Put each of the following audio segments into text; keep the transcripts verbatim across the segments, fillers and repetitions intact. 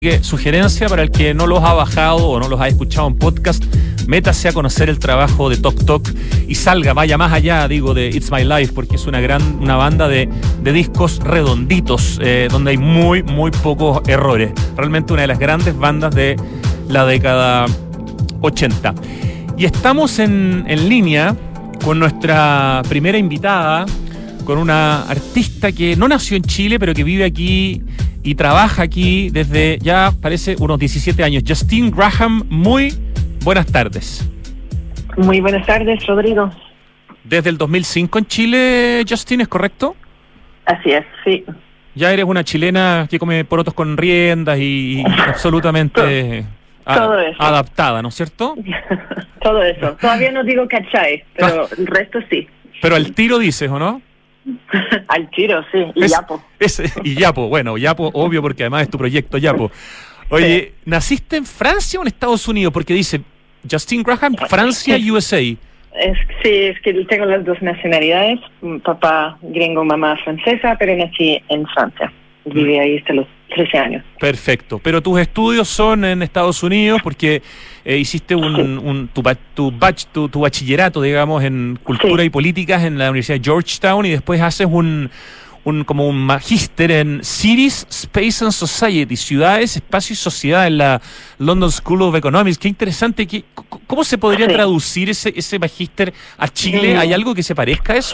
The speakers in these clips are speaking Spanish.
Que sugerencia para el que no los ha bajado o no los ha escuchado en podcast, métase a conocer el trabajo de Tok Tok y salga, vaya más allá, digo, de It's My Life, porque es una gran, una banda de, de discos redonditos, eh, donde hay muy, muy pocos errores. Realmente una de las grandes bandas de la década ochenta. Y estamos en, en línea con nuestra primera invitada, con una artista que no nació en Chile, pero que vive aquí y trabaja aquí desde ya parece unos diecisiete años. Justine Graham, muy buenas tardes. Muy buenas tardes, Rodrigo. Desde el dos mil cinco en Chile, Justine, ¿es correcto? Así es, sí. Ya eres una chilena que come porotos con riendas y, y absolutamente todo, todo a, eso. adaptada, ¿no es cierto? Todo eso. Todavía no digo cachai, pero el resto sí. Pero al tiro dices, ¿o no? Al tiro, sí, y es, Yapo. Es, y Yapo, bueno, Yapo, obvio, porque además es tu proyecto Yapo. Oye, sí. ¿Naciste en Francia o en Estados Unidos? Porque dice Justine Graham, Francia y U S A. Es, sí, es que tengo las dos nacionalidades, papá gringo, mamá francesa, pero nací en Francia. Viví ahí hasta los trece años. Perfecto, pero tus estudios son en Estados Unidos porque eh, hiciste un, sí. un tu, tu, bach, tu, tu bachillerato, digamos, en cultura sí. y políticas en la Universidad de Georgetown, y después haces un, un como un magíster en Cities, Space and Society, ciudades, espacio y sociedad en la London School of Economics. Qué interesante. ¿Qué, ¿Cómo se podría sí. traducir ese, ese magíster a Chile? ¿Hay algo que se parezca a eso?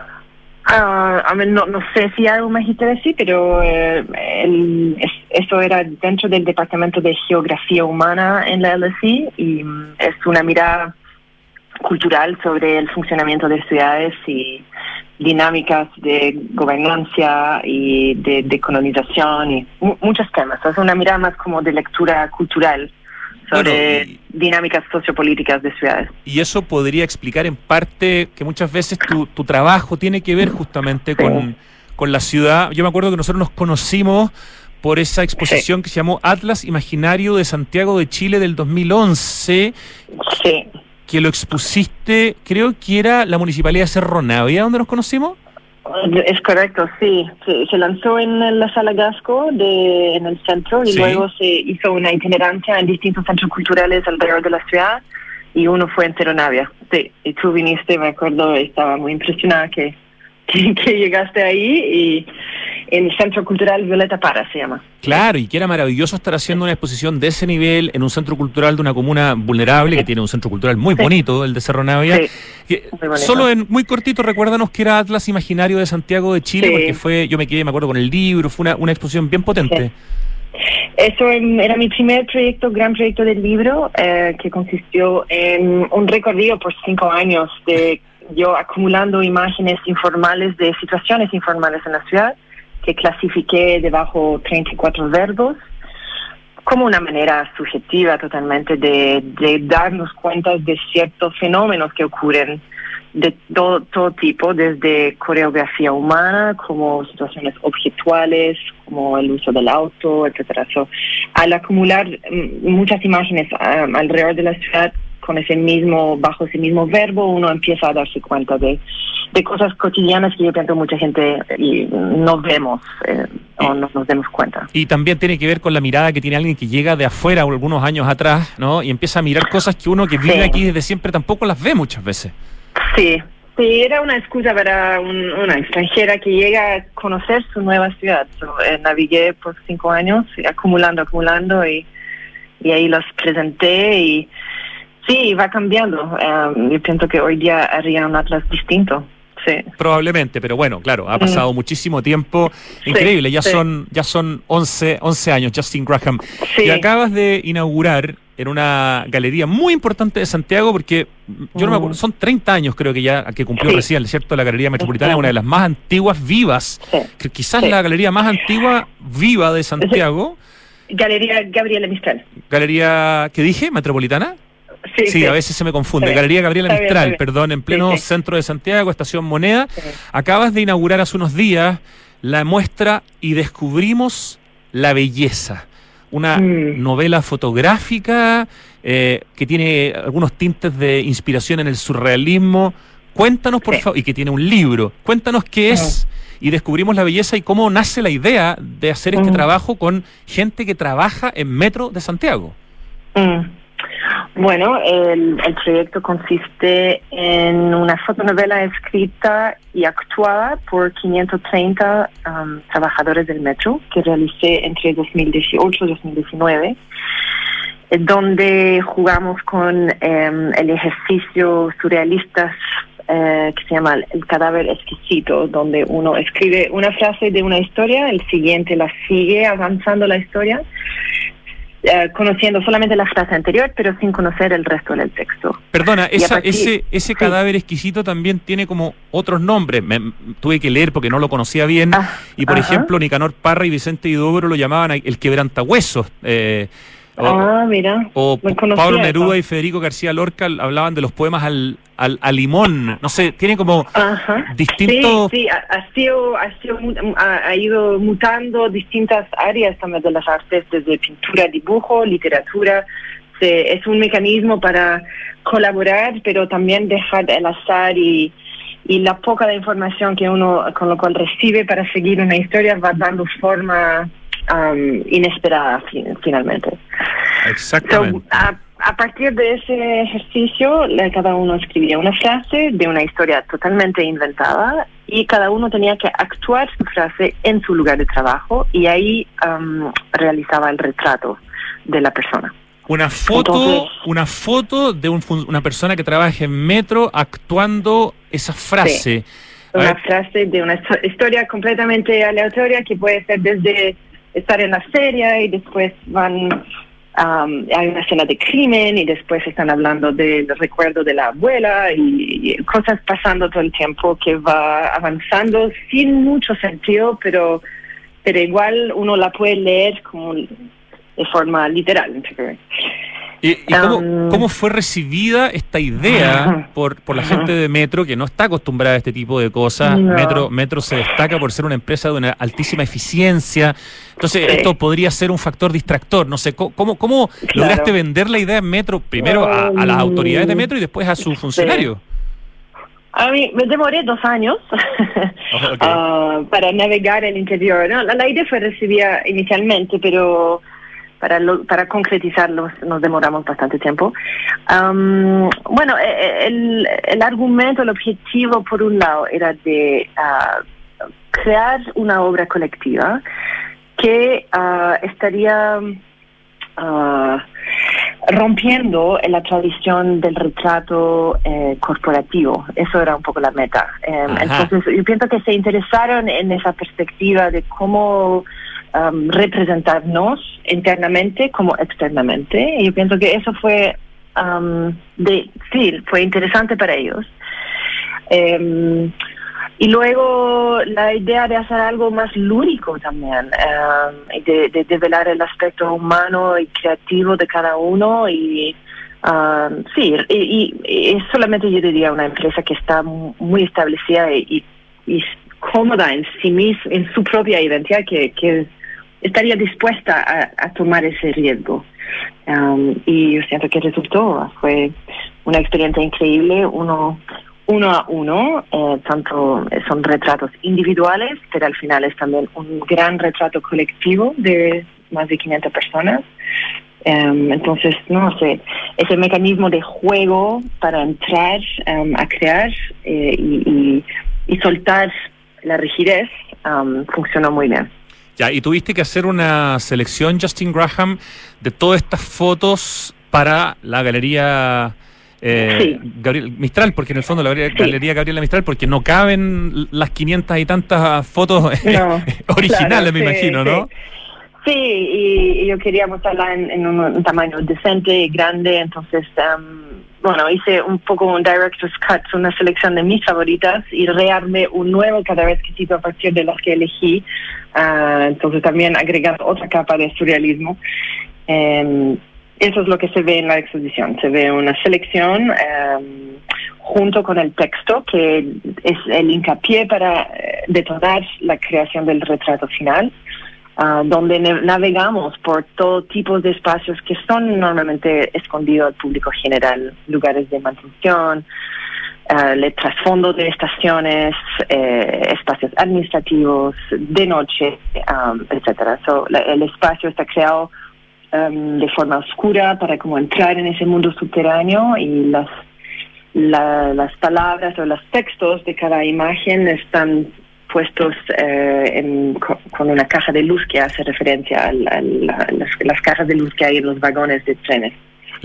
Uh, a ver, no, no sé si hay un magíster así, pero eh, el, es, eso era dentro del Departamento de Geografía Humana en la L S I y um, es una mirada cultural sobre el funcionamiento de ciudades y dinámicas de gobernanza y de, de colonización y mu- muchos temas. Es una mirada más como de lectura cultural sobre bueno, y, dinámicas sociopolíticas de ciudades. Y eso podría explicar en parte que muchas veces tu, tu trabajo tiene que ver justamente sí. con, con la ciudad. Yo me acuerdo que nosotros nos conocimos por esa exposición sí. que se llamó Atlas Imaginario de Santiago de Chile del dos mil once, sí. que lo expusiste, creo que era la Municipalidad de Cerro Navia, donde nos conocimos. Es correcto, sí. Se, se lanzó en la Sala Gasco de, en el centro y sí. luego se hizo una itinerancia en distintos centros culturales alrededor de la ciudad y uno fue en Cerro Navia. Sí, y tú viniste, me acuerdo, estaba muy impresionada que, que, que llegaste ahí y en el Centro Cultural Violeta Parra se llama. Claro, y que era maravilloso estar haciendo una exposición de ese nivel en un centro cultural de una comuna vulnerable, sí. que tiene un centro cultural muy sí. bonito, el de Cerro Navia. Sí. Que, solo en muy cortito, recuérdanos que era Atlas Imaginario de Santiago de Chile, sí. porque fue, yo me quedé, me acuerdo, con el libro, fue una, una exposición bien potente. Sí. Eso era mi primer proyecto, gran proyecto del libro, eh, que consistió en un recorrido por cinco años de yo acumulando imágenes informales de situaciones informales en la ciudad, que clasifiqué debajo treinta y cuatro verbos, como una manera subjetiva totalmente de, de darnos cuenta de ciertos fenómenos que ocurren de todo, todo tipo, desde coreografía humana, como situaciones objetuales, como el uso del auto, etcétera. So, al acumular m- muchas imágenes um, alrededor de la ciudad con ese mismo, bajo ese mismo verbo, uno empieza a darse cuenta de de cosas cotidianas que yo pienso mucha gente y no vemos eh, o no nos demos cuenta. Y también tiene que ver con la mirada que tiene alguien que llega de afuera algunos años atrás, ¿no? Y empieza a mirar cosas que uno que vive sí. aquí desde siempre tampoco las ve muchas veces. Sí, sí, era una excusa para un, una extranjera que llega a conocer su nueva ciudad. So, eh, navigué por cinco años, acumulando, acumulando, y, y ahí los presenté y sí, va cambiando. Um, yo pienso que hoy día haría un atlas distinto. Sí. Probablemente, pero bueno, claro, ha pasado mm. muchísimo tiempo. Increíble, sí, ya sí. son ya son once años, Justine Graham. Sí. Y acabas de inaugurar en una galería muy importante de Santiago, porque yo no me acuerdo, son treinta años creo que ya que cumplió sí. recién, ¿cierto? La Galería Metropolitana es una de las más antiguas vivas, sí. quizás sí. la galería más antigua viva de Santiago. Sí. Galería Gabriela Mistral. Galería, ¿qué dije? ¿Metropolitana? Sí, sí, sí, a veces se me confunde. Bien, Galería Gabriela Mistral, bien, bien. perdón, en pleno sí, sí. centro de Santiago, Estación Moneda. Sí. Acabas de inaugurar hace unos días la muestra Y descubrimos la belleza. Una mm. novela fotográfica eh, que tiene algunos tintes de inspiración en el surrealismo. Cuéntanos, por sí. favor, y que tiene un libro. Cuéntanos qué es y descubrimos la belleza y cómo nace la idea de hacer este mm. trabajo con gente que trabaja en Metro de Santiago. Mm. Bueno, el, el proyecto consiste en una fotonovela escrita y actuada por quinientos treinta um, trabajadores del metro que realicé entre dos mil dieciocho y dos mil diecinueve, donde jugamos con um, el ejercicio surrealista eh, que se llama El cadáver exquisito, donde uno escribe una frase de una historia, el siguiente la sigue avanzando la historia, Uh, conociendo solamente la frase anterior, pero sin conocer el resto del texto. Perdona, esa, partir, ese ese sí. cadáver exquisito también tiene como otros nombres. Me, tuve que leer porque no lo conocía bien. Ah, y por ajá. ejemplo, Nicanor Parra y Vicente Huidobro lo llamaban el quebrantahuesos. Eh, o, ah, mira. O Pablo Neruda eso. Y Federico García Lorca hablaban de los poemas al, al, al limón. No sé, tiene como Ajá. distintos... Sí, sí, ha, ha, sido, ha, sido, ha, ha ido mutando distintas áreas también de las artes, desde pintura, dibujo, literatura. Se, es un mecanismo para colaborar, pero también dejar el azar y, y la poca de información que uno con lo cual recibe para seguir una historia va dando forma... Um, inesperada fin, finalmente. Exactamente. So, a, a partir de ese ejercicio, cada uno escribía una frase de una historia totalmente inventada y cada uno tenía que actuar su frase en su lugar de trabajo y ahí um, realizaba el retrato de la persona. Una foto, Entonces, una foto de un, una persona que trabaja en Metro actuando esa frase. Sí, una frase de una historia completamente aleatoria que puede ser desde estar en la feria y después van, um, hay una escena de crimen y después están hablando del recuerdo de la abuela y, y cosas pasando todo el tiempo que va avanzando sin mucho sentido, pero pero igual uno la puede leer como de forma literal. ¿Y, y cómo, um, cómo fue recibida esta idea por, por la gente de Metro, que no está acostumbrada a este tipo de cosas? No. Metro, Metro se destaca por ser una empresa de una altísima eficiencia. Entonces, sí. esto podría ser un factor distractor. No sé, ¿cómo, cómo claro. lograste vender la idea en Metro, primero a, a las autoridades de Metro y después a sus funcionarios? Sí. A mí me demoré dos años oh, okay. uh, para navegar el interior. No, la, la idea fue recibida inicialmente, pero... Para, lo, para concretizarlo nos demoramos bastante tiempo. Um, bueno, el, el argumento, el objetivo, por un lado, era de uh, crear una obra colectiva que uh, estaría uh, rompiendo la tradición del retrato eh, corporativo. Eso era un poco la meta. Um, entonces, yo pienso que se interesaron en esa perspectiva de cómo Um, representarnos internamente como externamente. Y yo pienso que eso fue, um, de, sí, fue interesante para ellos. Um, y luego la idea de hacer algo más lúdico también, um, de, de develar el aspecto humano y creativo de cada uno. Y um, sí, y, y, y solamente yo diría una empresa que está muy establecida y, y, y cómoda en sí misma, en su propia identidad, que, que estaría dispuesta a, a tomar ese riesgo. Um, y yo siento que resultó. Fue una experiencia increíble, uno, uno a uno. Eh, tanto son retratos individuales, pero al final es también un gran retrato colectivo de más de quinientas personas. Um, entonces, no sé, ese mecanismo de juego para entrar um, a crear eh, y, y, y soltar la rigidez um, funcionó muy bien. Ya, y tuviste que hacer una selección, Justin Graham, de todas estas fotos para la galería eh, sí. Gabriel Mistral, porque en el fondo la galería, sí. galería Gabriela Mistral, porque no caben las quinientas y tantas fotos no, originales, claro, me sí, imagino, ¿no? Sí. Sí, y, y yo quería mostrarla en, en un, un tamaño decente y grande, entonces, um, bueno, hice un poco un director's cut, una selección de mis favoritas y rearmé un nuevo cadáver exquisito a partir de las que elegí, uh, entonces también agregando otra capa de surrealismo. Um, eso es lo que se ve en la exposición, se ve una selección um, junto con el texto, que es el hincapié para detonar la creación del retrato final. Uh, donde navegamos por todo tipo de espacios que son normalmente escondidos al público general, lugares de mantención, uh, el trasfondo de estaciones, eh, espacios administrativos, de noche, um, etcétera. So, la, el espacio está creado um, de forma oscura para como entrar en ese mundo subterráneo, y las la, las palabras o los textos de cada imagen están puestos eh, en, con una caja de luz que hace referencia a, la, a la, las, las cajas de luz que hay en los vagones de trenes.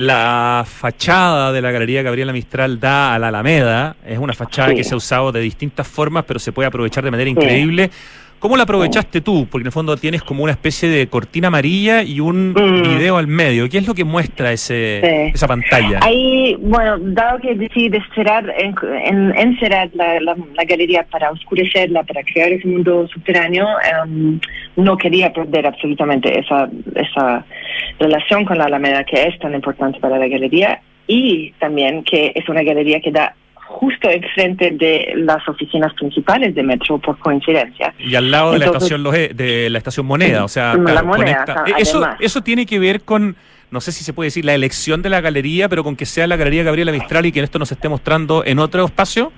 La fachada de la Galería Gabriela Mistral da a la Alameda. Es una fachada sí. que se ha usado de distintas formas, pero se puede aprovechar de manera increíble. Sí. ¿Cómo la aprovechaste tú? Porque en el fondo tienes como una especie de cortina amarilla y un mm. video al medio. ¿Qué es lo que muestra ese sí. esa pantalla? Ahí, bueno, dado que decidí cerrar, en, en, encerrar la, la, la galería para oscurecerla, para crear ese mundo subterráneo, um, no quería perder absolutamente esa, esa relación con la Alameda, que es tan importante para la galería, y también que es una galería que da justo enfrente de las oficinas principales de Metro, por coincidencia. Y al lado de Entonces, la estación Loje, de la estación Moneda, o sea, la claro, Moneda, conecta. Eso, eso tiene que ver con, no sé si se puede decir la elección de la galería, pero con que sea la Galería Gabriela Mistral y que esto nos esté mostrando en otro espacio.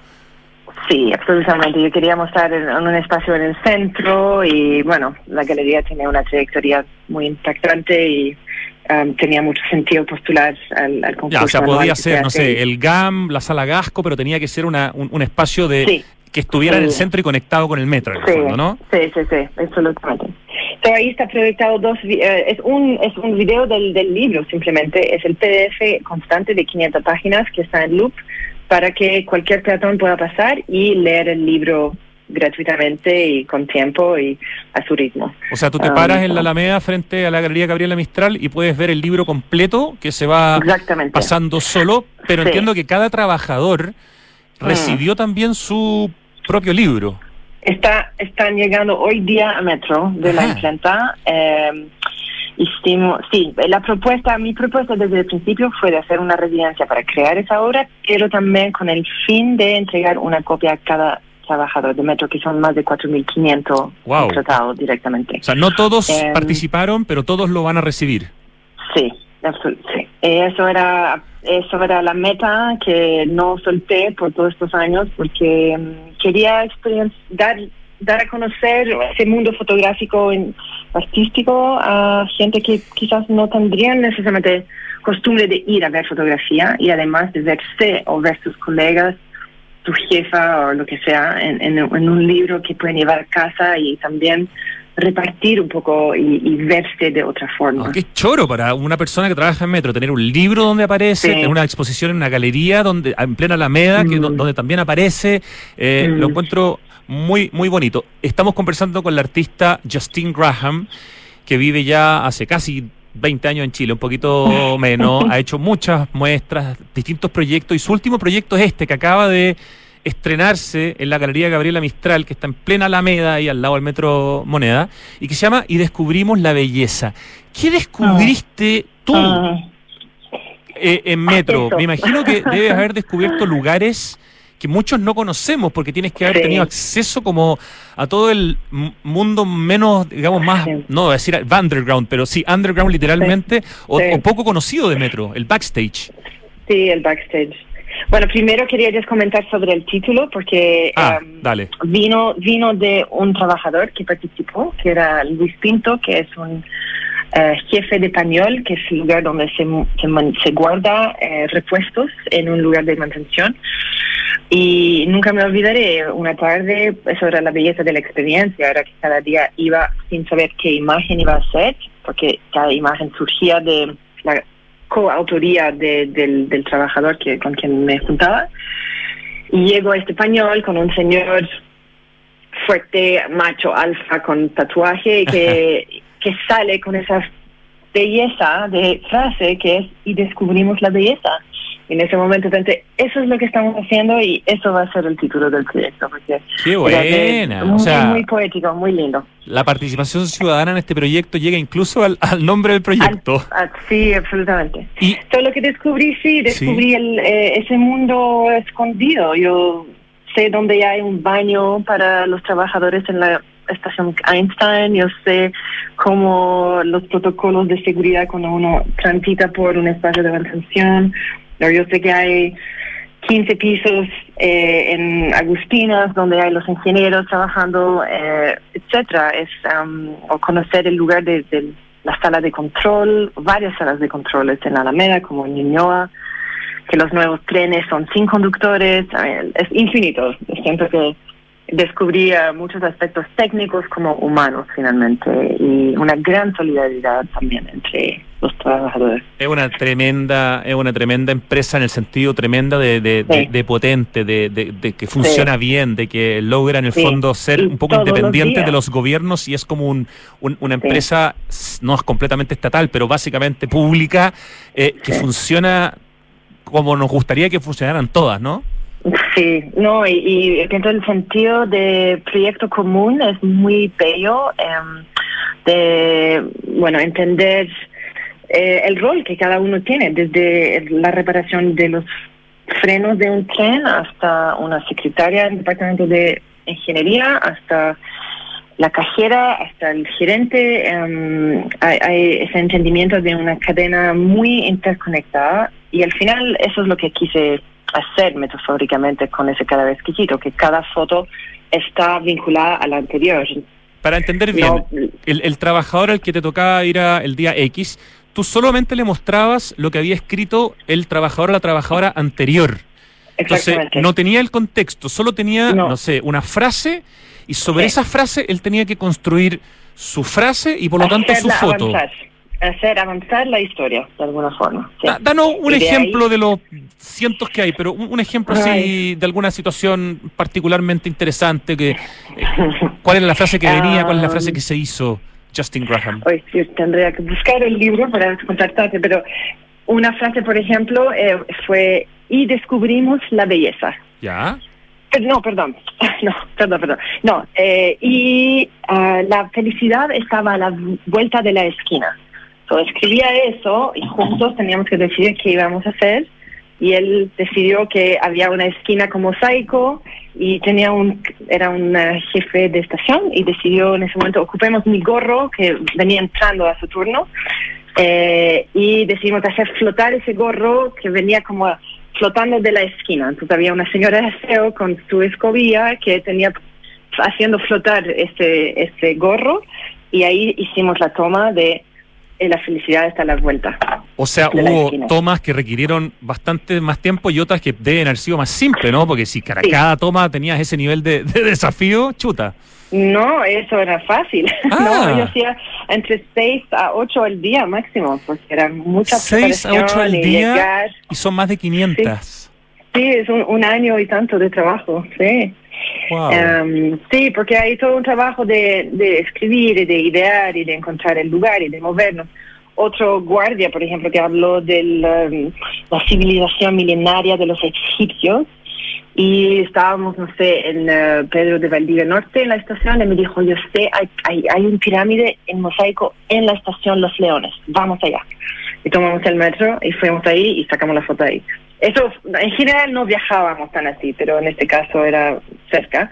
Sí, absolutamente. Yo quería mostrar en, en un espacio en el centro, y bueno, la galería tiene una trayectoria muy impactante y Um, tenía mucho sentido postular al, al concurso. Ya, o sea, podía ser, no sé, el G A M, la Sala Gasco, pero tenía que ser una, un, un espacio de sí, que estuviera sí. en el centro y conectado con el metro, en el sí, fondo, ¿no? Sí, sí, sí, absolutamente. So, ahí está proyectado dos, uh, es un es un video del, del libro, simplemente, es el P D F constante de quinientas páginas que está en loop para que cualquier peatón pueda pasar y leer el libro gratuitamente y con tiempo y a su ritmo. O sea, tú te paras um, en la Alameda frente a la Galería Gabriela Mistral y puedes ver el libro completo que se va pasando solo, pero sí. entiendo que cada trabajador recibió mm. también su propio libro. Está Están llegando hoy día a Metro de Ajá. la imprenta. Eh, estimo, sí, la propuesta, mi propuesta desde el principio fue de hacer una residencia para crear esa obra, pero también con el fin de entregar una copia a cada trabajadores de Metro, que son más de cuatro mil quinientos wow. contratados directamente. O sea, no todos eh, participaron, pero todos lo van a recibir. Sí, absolutamente. Sí. Eso era, eso era la meta que no solté por todos estos años, porque um, quería dar, dar a conocer ese mundo fotográfico y artístico a gente que quizás no tendrían necesariamente costumbre de ir a ver fotografía, y además de verse o ver sus colegas, tu jefa o lo que sea, en, en, en un libro que pueden llevar a casa y también repartir un poco y, y verse de otra forma. Oh, qué choro para una persona que trabaja en Metro, tener un libro donde aparece, sí. tener una exposición en una galería donde en plena Alameda, mm. que, donde también aparece, eh, mm. lo encuentro muy, muy bonito. Estamos conversando con la artista Justine Graham, que vive ya hace casi veinte años en Chile, un poquito menos, ha hecho muchas muestras, distintos proyectos, y su último proyecto es este, que acaba de estrenarse en la Galería Gabriela Mistral, que está en plena Alameda, ahí al lado del Metro Moneda, y que se llama Y descubrimos la belleza. ¿Qué descubriste tú eh, en Metro? Me imagino que debes haber descubierto lugares que muchos no conocemos, porque tienes que haber sí. tenido acceso como a todo el mundo menos, digamos, más, sí. no voy a decir underground, pero sí, underground literalmente, sí. O, sí. o poco conocido de Metro, el backstage. Sí, el backstage. Bueno, primero quería just comentar sobre el título, porque ah, um, dale. vino vino de un trabajador que participó, que era Luis Pinto, que es un Uh, jefe de Pañol, que es el lugar donde se, se, man, se guarda uh, repuestos en un lugar de mantención. Y nunca me olvidaré, una tarde, eso era la belleza de la experiencia, era que cada día iba sin saber qué imagen iba a hacer, porque cada imagen surgía de la coautoría de, del, del trabajador que, con quien me juntaba. Y llego a este Pañol con un señor fuerte, macho, alfa, con tatuaje, que... que sale con esa belleza de frase que es y descubrimos la belleza. Y en ese momento pensé, eso es lo que estamos haciendo y eso va a ser el título del proyecto. Porque ¡qué buena! Muy, o sea, muy poético, muy lindo. La participación ciudadana en este proyecto llega incluso al, al nombre del proyecto. Al, a, sí, absolutamente. Y todo lo que descubrí, sí, descubrí ¿sí? El, eh, ese mundo escondido. Yo sé dónde hay un baño para los trabajadores en la estación Einstein, yo sé cómo los protocolos de seguridad cuando uno transita por un espacio de mantención, yo sé que hay quince pisos eh, en Agustinas, donde hay los ingenieros trabajando, eh, etcétera. Es um, o conocer el lugar de, de la sala de control, varias salas de controles en la Alameda, como en Ñuñoa, que los nuevos trenes son sin conductores. I mean, es infinito. Siento que descubría muchos aspectos técnicos como humanos finalmente, y una gran solidaridad también entre los trabajadores. Es una tremenda, es una tremenda empresa en el sentido tremenda de, de, sí. de, de potente, de, de, de que funciona sí. bien, de que logra en el sí. fondo ser y un poco independiente de los gobiernos, y es como un, un una empresa, sí. no es completamente estatal, pero básicamente pública, eh, que sí. funciona como nos gustaría que funcionaran todas, ¿no? Sí, no, y, y pienso el sentido de proyecto común es muy bello, eh, de, bueno, entender eh, el rol que cada uno tiene, desde la reparación de los frenos de un tren hasta una secretaria en el departamento de ingeniería, hasta la cajera, hasta el gerente. Eh, hay, hay ese entendimiento de una cadena muy interconectada, y al final eso es lo que quise hacer metafóricamente con ese cada vez quisito, que cada foto está vinculada a la anterior. Para entender bien, no, el, el trabajador al que te tocaba ir a el día X, tú solamente le mostrabas lo que había escrito el trabajador a la trabajadora anterior. Entonces, no tenía el contexto, solo tenía, no, no sé, una frase, y sobre sí. esa frase él tenía que construir su frase y por lo tanto su foto. Avanzar. hacer avanzar la historia de alguna forma. Sí. Da, danos un de ejemplo ahí, de los cientos que hay, pero un, un ejemplo así Ay. de alguna situación particularmente interesante. Que, eh, ¿cuál es la frase que venía? ¿Cuál es la frase que se hizo? Justin Graham. Hoy sí, tendría que buscar el libro para contactarte, pero una frase, por ejemplo, eh, fue: y descubrimos la belleza. ¿Ya? No, perdón, no, perdón, perdón. No, eh, y uh, la felicidad estaba a la vuelta de la esquina. So, escribía eso y juntos teníamos que decidir qué íbamos a hacer, y él decidió que había una esquina con mosaico y tenía un, era un uh, jefe de estación, y decidió en ese momento: ocupemos mi gorro que venía entrando a su turno, eh, y decidimos hacer flotar ese gorro que venía como flotando de la esquina. Entonces había una señora de aseo con su escobilla que tenía haciendo flotar ese, ese gorro, y ahí hicimos la toma de la felicidad está a la vuelta. O sea, hubo tomas que requirieron bastante más tiempo y otras que deben haber sido más simples, ¿no? Porque si cada, sí. cada toma tenías ese nivel de, de desafío, chuta. No, eso era fácil. Ah. No, yo hacía entre seis a ocho al día máximo, porque eran muchas seis a ocho al día llegar. Y son más de quinientas. Sí, sí, es un, un año y tanto de trabajo, sí. Wow. Um, sí, porque hay todo un trabajo de, de escribir y de idear y de encontrar el lugar y de movernos. Otro guardia, por ejemplo, que habló de um, la civilización milenaria de los egipcios, y estábamos, no sé, en uh, Pedro de Valdivia Norte, en la estación, y me dijo: yo sé, hay, hay, hay un pirámide en mosaico en la estación Los Leones, vamos allá. Y tomamos el metro y fuimos ahí y sacamos la foto ahí. Eso, en general no viajábamos tan así, pero en este caso era cerca.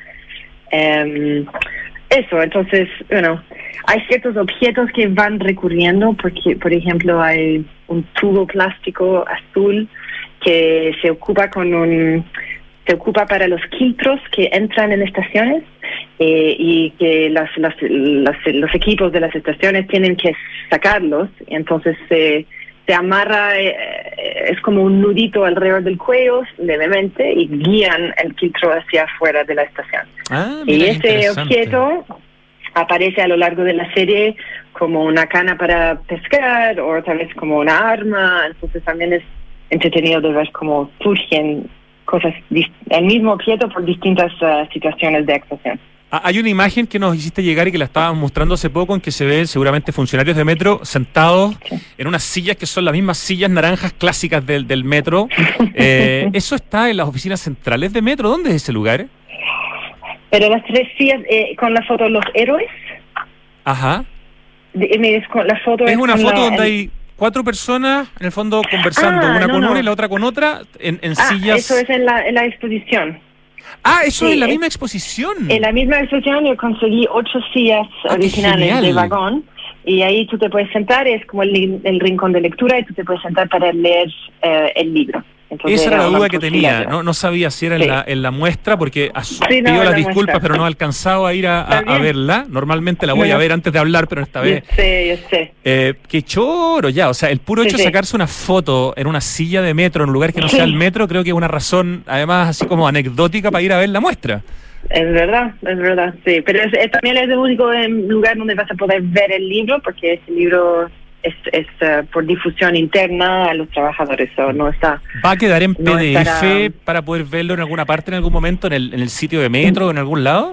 Um, eso, entonces, bueno, hay ciertos objetos que van recurriendo, porque, por ejemplo, hay un tubo plástico azul que se ocupa con un... se ocupa para los filtros que entran en estaciones, eh, y que las, las, las, los equipos de las estaciones tienen que sacarlos, y entonces se... Eh, se amarra, eh, es como un nudito alrededor del cuello, levemente, y guían el filtro hacia afuera de la estación. Ah, mira, y ese objeto aparece a lo largo de la serie como una cana para pescar, o tal vez como una arma. Entonces también es entretenido de ver cómo surgen cosas, el mismo objeto por distintas uh, situaciones de actuación. Hay una imagen que nos hiciste llegar y que la estábamos mostrando hace poco, en que se ven seguramente funcionarios de metro sentados sí. en unas sillas que son las mismas sillas naranjas clásicas del, del metro. Eh, ¿Eso está en las oficinas centrales de metro? ¿Dónde es ese lugar? Pero las tres sillas, eh, con la foto de los héroes. Ajá. De, mires, con la foto es, es una foto la, donde el... hay cuatro personas en el fondo conversando, ah, una no, con no. una y la otra con otra, en, en ah, sillas. Eso es en la, en la exposición. Ah, eso sí, es la es, misma exposición. En la misma exposición yo conseguí ocho sillas ah, originales de vagón, y ahí tú te puedes sentar, es como el, el rincón de lectura, y tú te puedes sentar para leer eh, el libro. Entonces, esa era la una duda que tenía, posibilidad. no, no sabía si era Sí. en, la, en la muestra, porque as- Sí, no, pido en las la disculpas, muestra. pero no he alcanzado a ir a, a- Está a bien. verla. Normalmente la voy a Bueno. ver antes de hablar, pero esta vez... Yo sé, yo sé. Eh, qué choro, ya, o sea, el puro Sí, hecho de sí. sacarse una foto en una silla de metro, en un lugar que no Sí. sea el metro, creo que es una razón, además, así como anecdótica para ir a ver la muestra. Es verdad, es verdad, sí. Pero es, es- también es el único em, lugar donde vas a poder ver el libro, porque ese libro es, es eh, por difusión interna a los trabajadores, o no está... ¿Va a quedar en No P D F estará- para poder verlo en alguna parte, en algún momento, en el, en el sitio de metro o en algún lado?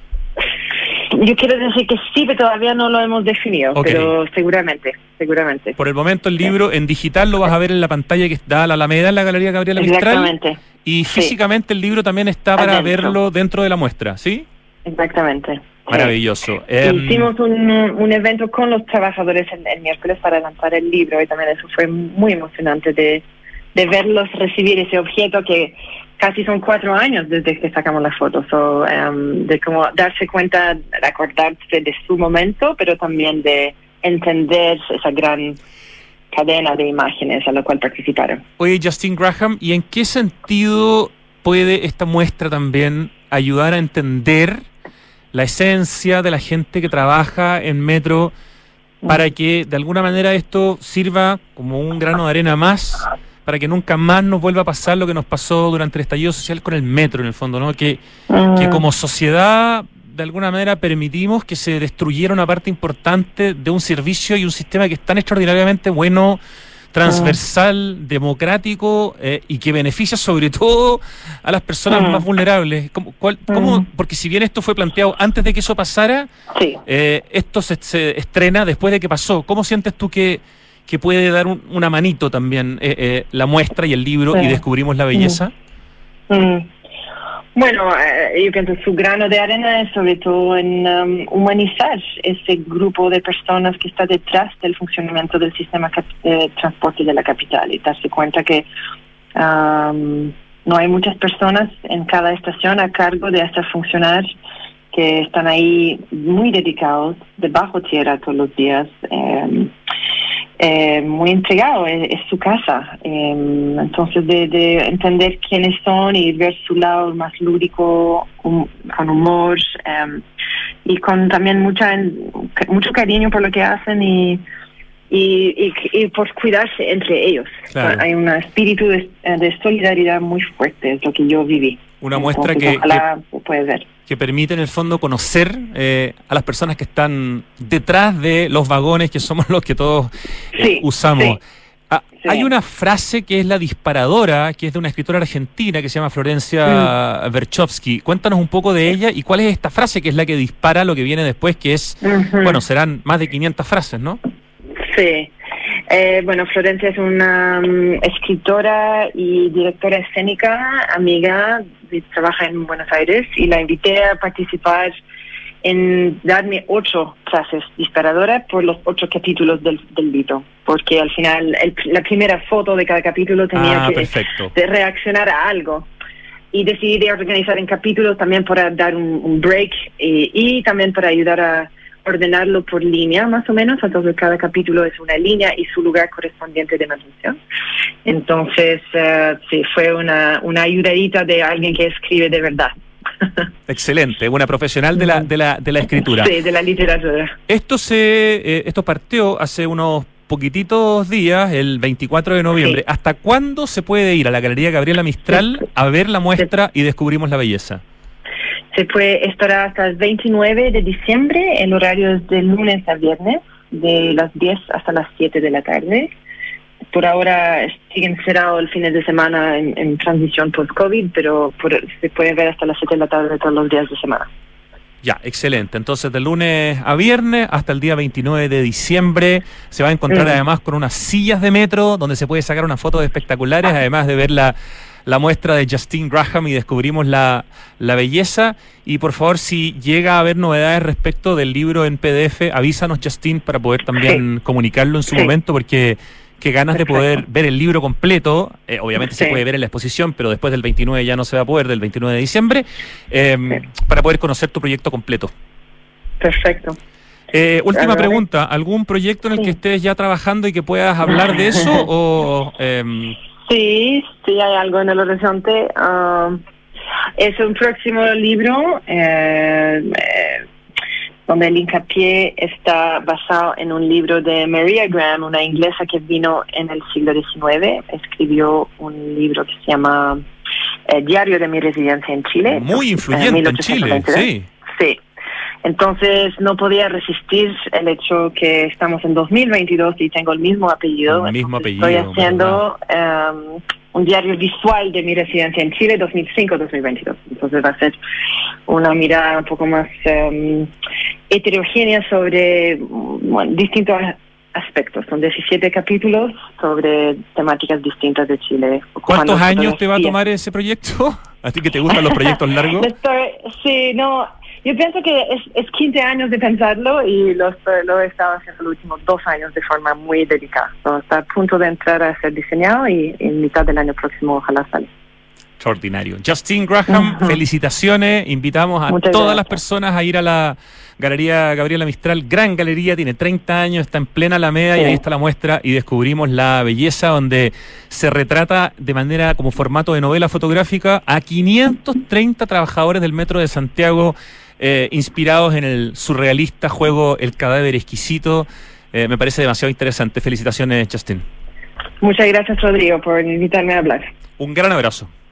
Yo quiero decir que sí, pero todavía no lo hemos definido, Ok. pero seguramente, seguramente. Por el momento el libro en digital lo vas a ver en la pantalla que da a la Alameda en la Galería Gabriela Mistral. Exactamente, Y Sí. físicamente el libro también está para Adentro. verlo dentro de la muestra, ¿sí? exactamente. Maravilloso. Sí. Em, Hicimos un, un evento con los trabajadores el, el miércoles para lanzar el libro y también eso fue muy emocionante de, de verlos recibir ese objeto que casi son cuatro años desde que sacamos las fotos, so, um, de cómo darse cuenta, de acordarse de su momento, pero también de entender esa gran cadena de imágenes a la cual participaron. Oye, Justine Graham, ¿y en qué sentido puede esta muestra también ayudar a entender la esencia de la gente que trabaja en Metro para que de alguna manera esto sirva como un grano de arena más, para que nunca más nos vuelva a pasar lo que nos pasó durante el estallido social con el Metro, en el fondo, ¿no? Que, que como sociedad, de alguna manera, permitimos que se destruyera una parte importante de un servicio y un sistema que es tan extraordinariamente bueno, transversal, democrático eh, y que beneficia sobre todo a las personas Mm. más vulnerables. ¿Cómo, cuál, cómo, Mm. porque si bien esto fue planteado antes de que eso pasara, Sí. eh, esto se, se estrena después de que pasó. ¿Cómo sientes tú que, que puede dar un- una manito también eh, eh, la muestra y el libro Sí. y descubrimos la belleza? Mm. Bueno, eh, yo pienso su grano de arena es sobre todo en um, humanizar ese grupo de personas que está detrás del funcionamiento del sistema cap- de transporte de la capital y darse cuenta que um, no hay muchas personas en cada estación a cargo de hacer funcionar, que están ahí muy dedicados, debajo tierra todos los días. Eh, Eh, muy entregado, es, es su casa. Eh, entonces, de, de entender quiénes son y ver su lado más lúdico, hum- con humor eh, y con también mucha mucho cariño por lo que hacen y, y, y, y por cuidarse entre ellos. Claro. Hay un espíritu de, de solidaridad muy fuerte, es lo que yo viví. Una muestra Entonces, que, ojalá lo puedas ver. que permite en el fondo conocer eh, a las personas que están detrás de los vagones que somos los que todos eh, Sí, usamos. sí. Ah, Sí. Hay una frase que es la disparadora, que es de una escritora argentina que se llama Florencia Mm. Berchowski. Cuéntanos un poco de ella y cuál es esta frase que es la que dispara lo que viene después, que es, Ujú. bueno, serán más de quinientas frases, ¿no? Sí. Eh, bueno, Florencia es una um, escritora y directora escénica, amiga, y trabaja en Buenos Aires y la invité a participar en darme ocho frases disparadoras por los ocho capítulos del, del libro, porque al final el- la primera foto de cada capítulo tenía Ah, que perfecto. de reaccionar a algo. Y decidí de organizar en capítulos también para dar un, un break eh, y también para ayudar a ordenarlo por línea, más o menos. Entonces cada capítulo es una línea y su lugar correspondiente de manutención. Entonces, eh, sí, fue una, una ayudadita de alguien que escribe de verdad. Excelente, una profesional de la, de la, de la escritura. Sí, de la literatura. Esto se eh, esto partió hace unos poquititos días, el veinticuatro de noviembre. Sí. ¿Hasta cuándo se puede ir a la Galería Gabriela Mistral a ver la muestra y descubrimos la belleza? Se puede estará hasta el veintinueve de diciembre, el horario es de lunes a viernes, de las diez hasta las siete de la tarde. Por ahora siguen cerrados el fin de semana en, en transición post-COVID, pero por- se puede ver hasta las siete de la tarde todos los días de semana. Ya, excelente. Entonces, de lunes a viernes hasta el día veintinueve de diciembre se va a encontrar Mm. además con unas sillas de metro donde se puede sacar unas fotos espectaculares, además de ver la, la muestra de Justine Graham y descubrimos la, la belleza. Y por favor, si llega a haber novedades respecto del libro en P D F, avísanos, Justine, para poder también comunicarlo en su Sí. momento, porque qué ganas de Perfecto. poder ver el libro completo. Eh, obviamente se Sí. puede ver en la exposición, pero después del veintinueve ya no se va a poder, del veintinueve de diciembre, eh, Sí. para poder conocer tu proyecto completo. Perfecto. Eh, última Claro. pregunta, ¿algún proyecto en el Sí. que estés ya trabajando y que puedas hablar de eso? o eh, Sí, sí hay algo en el horizonte. Uh, es un próximo libro eh, eh, donde el hincapié está basado en un libro de Maria Graham, una inglesa que vino en el siglo diecinueve. Escribió un libro que se llama eh, Diario de mi residencia en Chile. Muy influyente eh, en Chile, sí. Sí. Entonces no podía resistir el hecho que estamos en dos mil veintidós y tengo el mismo apellido. El mismo apellido. Estoy haciendo um, un diario visual de mi residencia en Chile dos mil cinco a dos mil veintidós. Entonces va a ser una mirada un poco más um, heterogénea sobre bueno, distintos aspectos. Son diecisiete capítulos sobre temáticas distintas de Chile. ¿Cuántos años te va a tomar ese proyecto? ¿A ti que te gustan los proyectos largos? Estoy, sí, no... Yo pienso que es, es quince años de pensarlo y lo, lo he estado haciendo los últimos dos años de forma muy dedicada. So, está a punto de entrar a ser diseñado y en mitad del año próximo ojalá sale. Extraordinario. Justine Graham, uh-huh. Felicitaciones. Invitamos a Muchas todas gracias. Las personas a ir a la Galería Gabriela Mistral. Gran galería, tiene treinta años, está en plena Alameda, sí. Y ahí está la muestra y descubrimos la belleza donde se retrata de manera como formato de novela fotográfica a quinientos treinta trabajadores del Metro de Santiago, Eh, inspirados en el surrealista juego El cadáver exquisito. Eh, me parece demasiado interesante. Felicitaciones, Justine. Muchas gracias, Rodrigo, por invitarme a hablar. Un gran abrazo.